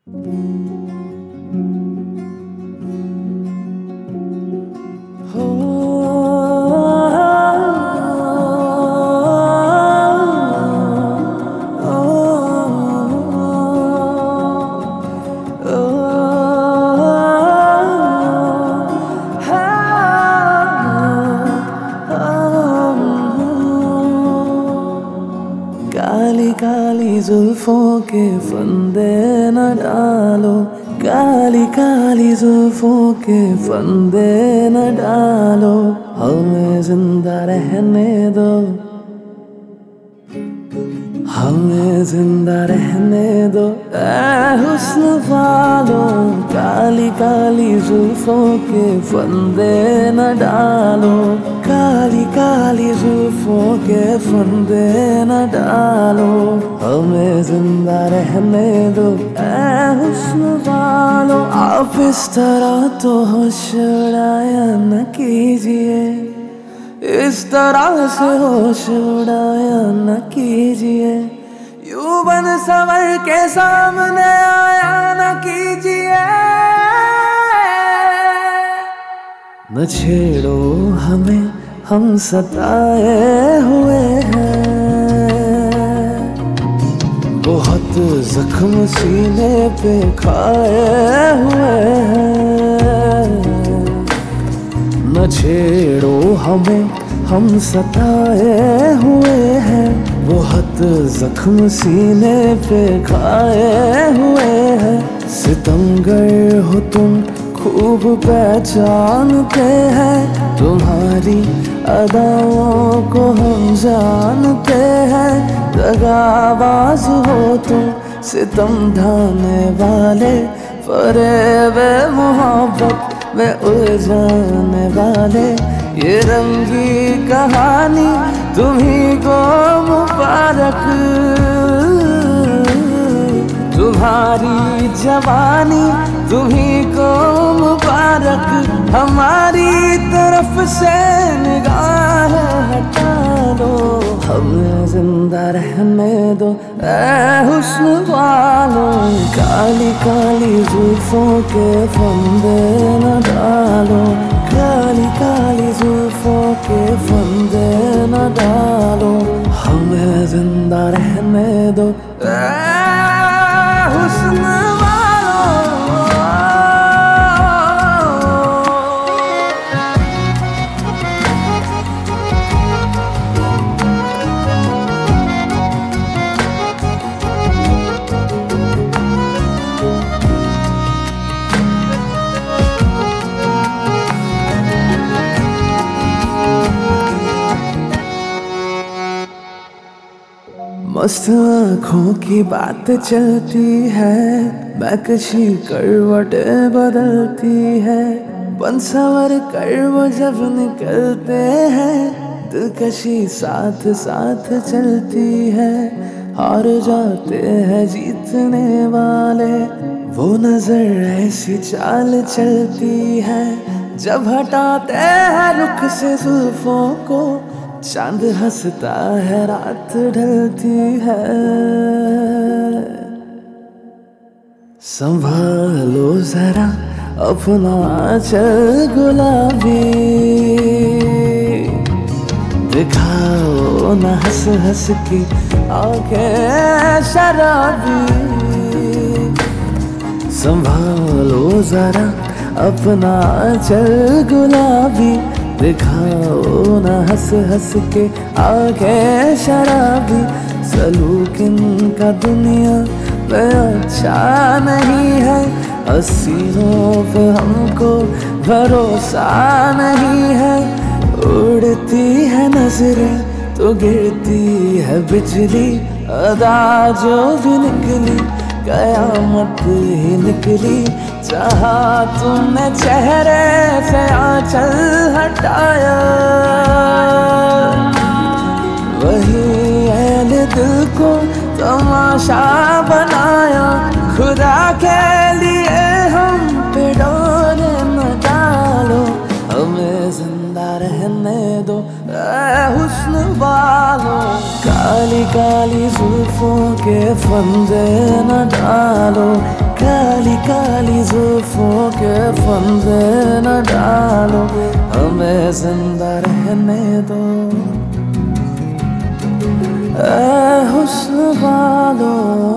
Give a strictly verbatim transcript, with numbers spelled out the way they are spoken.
काली काली जुल्फों के फंदे न डालो, काली काली जुल्फों के फंदे न डालो, हमें जिंदा रहने दो, हमें जिंदा रहने दो ऐ हुस्न वालों। काली काली जुल्फों के फंदे न डालो, काली काली जुल्फों के फंदे न डालो, हमें जिंदा रहने दो ऐ हुस्न वालों। आप इस तरह तो होश उड़ाया न कीजिए, इस तरह से होश उड़ाया न कीजिए, यूं बन संवर के सामने आया न कीजिए। न छेड़ो हमें, हम सताए हुए हैं, बहुत जख्म सीने पे खाए हुए हैं। न छेड़ो हमें, हम सताए हुए हैं, बहुत जख्म सीने पे खाए हुए हैं। सितमगर हो तुम खूब पहचानते हैं, तुम्हारी अदाओं को हम जानते हैं। दगाबाज हो तुम, सितम ढाने वाले, फरेब मोहब्बत में उलझाने वाले। ये रंगी कहानी तुम्ही को मुबारक, तुम्हारी जवानी तुम्ही को मुबारक। हमारी तरफ से निगाह हटा दो, हमें जिंदा रहने दो ऐ हुस्न वालों। काली काली जुल्फों के फंदे न डालो, काली काली जुल्फों के फंदे न डालो, हमें जिंदा रहने दो ऐ हुस्न वालों। मस्त आँखों की बात चलती है, मैकशी करवटें बदलती है। बन संवर कर वो जब निकलते हैं, दिलकशी साथ साथ चलती है। हार जाते हैं जीतने वाले, वो नजर ऐसी चाल चलती है। जब हटाते हैं रुख से जुल्फों को, चांद हंसता है रात ढलती है। संभालो जरा अपना आंचल गुलाबी, दिखाओ न हंस हंस की आंखें शराबी। संभालो जरा अपना आंचल गुलाबी, दिखाओ न हंस हंस के आंखें शराबी। सलूक इनका दुनिया में अच्छा नहीं है, हसीनों पे हमको भरोसा नहीं है। उड़ती है नजरें तो गिरती है बिजली, अदा जो भी निकली कयामत ही निकली। चाहा तुमने चेहरे से आंचल हटाया, वही ऐल दिल को तमाशा बनाया। खुदा के लिए हम पे डोर न डालो, हमें जिंदा रहने दो ऐ हुस्न वालों। काली काली जुल्फों के फंदे न डालो, काली जुल्फों के फंदे न डालो, हमें जिंदा रहने दो। ऐ हुस्न वालों